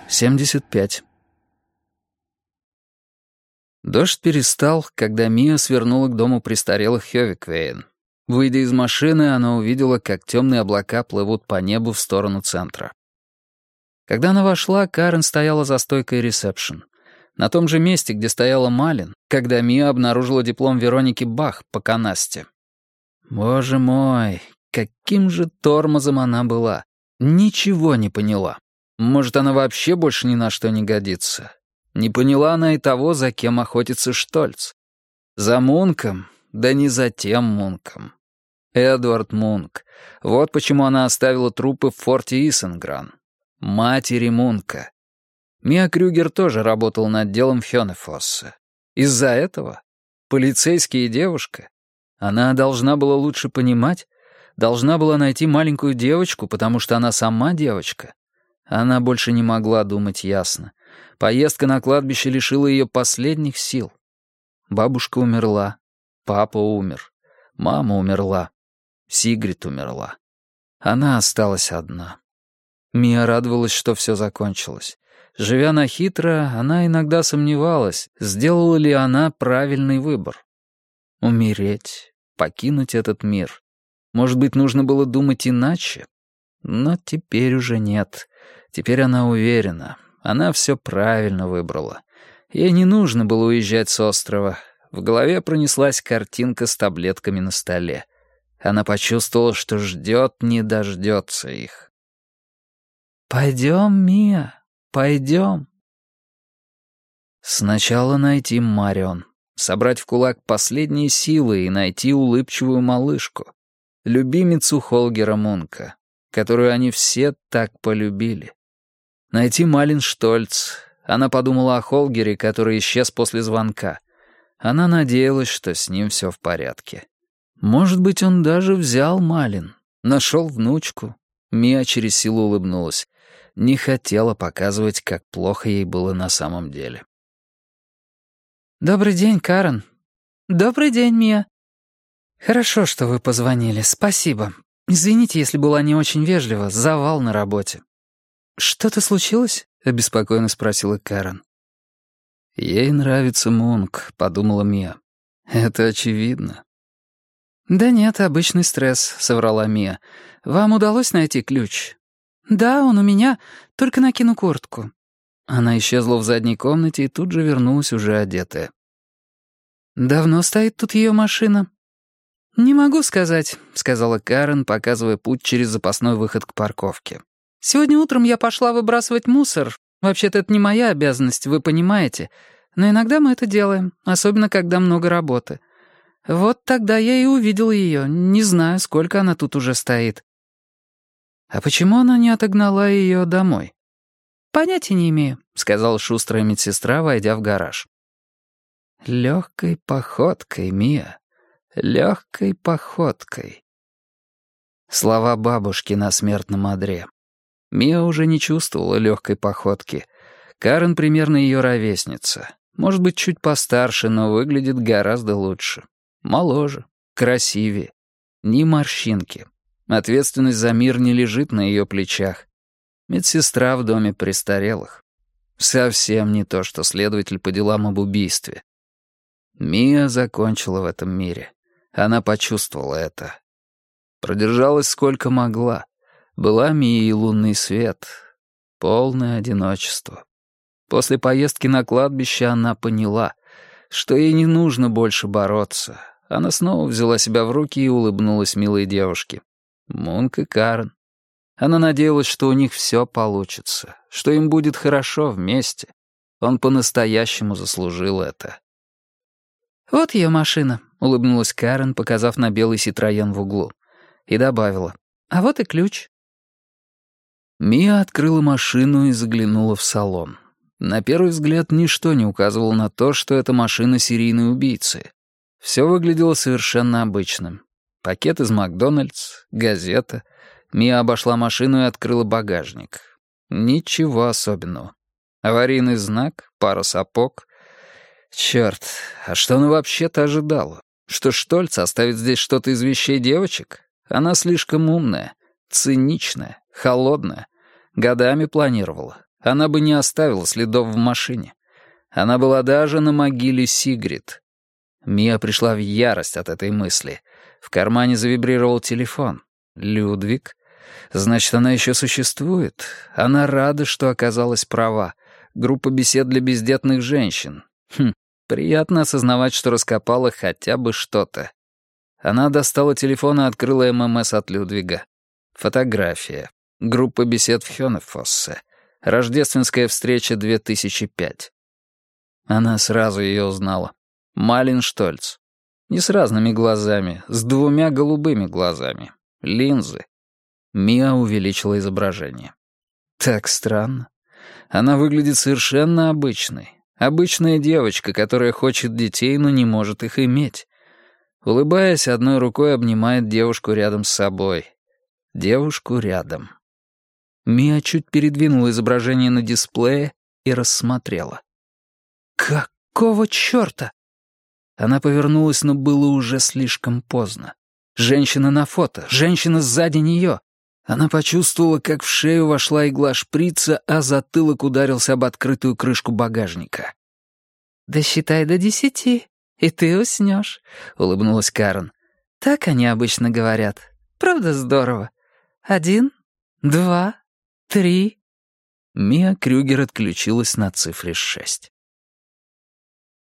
75. Дождь перестал, когда Мия свернула к дому престарелых Хёвиквейн. Выйдя из машины, она увидела, как темные облака плывут по небу в сторону центра. Когда она вошла, Карен стояла за стойкой ресепшн. На том же месте, где стояла Малин, когда Мия обнаружила диплом Вероники Бах по канасте. Боже мой, каким же тормозом она была. Ничего не поняла. Может, она вообще больше ни на что не годится. Не поняла она и того, за кем охотится Штольц. За Мунком? Да не за тем Мунком. Эдвард Мунк. Вот почему она оставила трупы в форте Исенгран. Матери Мунка. Мия Крюгер тоже работала над делом Хёнефосса. Из-за этого? Полицейский и девушка? Она должна была лучше понимать, должна была найти маленькую девочку, потому что она сама девочка. Она больше не могла думать ясно. Поездка на кладбище лишила ее последних сил. Бабушка умерла, папа умер, мама умерла, Сигрид умерла. Она осталась одна. Мия радовалась, что все закончилось. Живя на хитро, она иногда сомневалась, сделала ли она правильный выбор. Умереть, покинуть этот мир. Может быть, нужно было думать иначе? Но теперь уже нет. Теперь она уверена. Она все правильно выбрала. Ей не нужно было уезжать с острова. В голове пронеслась картинка с таблетками на столе. Она почувствовала, что ждет, не дождется их. «Пойдем, Мия, пойдем». Сначала найти Марион. Собрать в кулак последние силы и найти улыбчивую малышку. Любимицу Холгера Мунка, которую они все так полюбили. Найти Малин Штольц. Она подумала о Холгере, который исчез после звонка. Она надеялась, что с ним все в порядке. Может быть, он даже взял Малин. Нашел внучку. Мия через силу улыбнулась. Не хотела показывать, как плохо ей было на самом деле. «Добрый день, Карен». «Добрый день, Мия». «Хорошо, что вы позвонили. Спасибо. Извините, если была не очень вежлива. Завал на работе». «Что-то случилось?» — обеспокоенно спросила Карен. «Ей нравится Мунк», — подумала Мия. «Это очевидно». «Да нет, обычный стресс», — соврала Мия. «Вам удалось найти ключ?» «Да, он у меня. Только накину куртку». Она исчезла в задней комнате и тут же вернулась уже одетая. «Давно стоит тут ее машина?» «Не могу сказать», — сказала Карен, показывая путь через запасной выход к парковке. «Сегодня утром я пошла выбрасывать мусор. Вообще-то это не моя обязанность, вы понимаете. Но иногда мы это делаем, особенно когда много работы. Вот тогда я и увидел ее. Не знаю, сколько она тут уже стоит». «А почему она не отогнала ее домой?» «Понятия не имею», — сказала шустрая медсестра, войдя в гараж. «Легкой походкой, Мия, легкой походкой». Слова бабушки на смертном одре. Мия уже не чувствовала легкой походки. Карен примерно ее ровесница. Может быть, чуть постарше, но выглядит гораздо лучше. Моложе, красивее. Ни морщинки. Ответственность за мир не лежит на ее плечах. Медсестра в доме престарелых. Совсем не то, что следователь по делам об убийстве. Мия закончила в этом мире. Она почувствовала это. Продержалась сколько могла. Была Мия и лунный свет. Полное одиночество. После поездки на кладбище она поняла, что ей не нужно больше бороться. Она снова взяла себя в руки и улыбнулась милой девушке. Мунк и Карен. Она надеялась, что у них все получится, что им будет хорошо вместе. Он по-настоящему заслужил это. «Вот ее машина», — улыбнулась Карен, показав на белый Ситроен в углу. И добавила: «А вот и ключ». Мия открыла машину и заглянула в салон. На первый взгляд ничто не указывало на то, что это машина серийной убийцы. Все выглядело совершенно обычным. Пакет из Макдональдс, газета. Мия обошла машину и открыла багажник. Ничего особенного. Аварийный знак, пара сапог. Черт, а что она вообще-то ожидала? Что Штольц оставит здесь что-то из вещей девочек? Она слишком умная, циничная, холодная. Годами планировала. она бы не оставила следов в машине. Она была даже на могиле Сигрид. Мия пришла в ярость от этой мысли. В кармане завибрировал телефон. Людвиг? Значит, она еще существует. Она рада, что оказалась права. Группа бесед для бездетных женщин. Приятно осознавать, что раскопала хотя бы что-то. Она достала телефон и открыла ММС от Людвига. Фотография. Группа бесед в Хёнефоссе. Рождественская встреча 2005. Она сразу ее узнала. Малин Штольц. Не с разными глазами, с 2 голубыми глазами. Линзы. Мия увеличила изображение. Так странно. Она выглядит совершенно обычной. Обычная девочка, которая хочет детей, но не может их иметь. Улыбаясь, одной рукой обнимает девушку рядом с собой. Девушку рядом. Мия чуть передвинула изображение на дисплее и рассмотрела. «Какого чёрта?» Она повернулась, но было уже слишком поздно. Женщина на фото, женщина сзади неё. Она почувствовала, как в шею вошла игла шприца, а затылок ударился об открытую крышку багажника. «Досчитай до 10, и ты уснёшь», — улыбнулась Карен. «Так они обычно говорят. Правда здорово? 1, 2, 3». Мия Крюгер отключилась на цифре 6.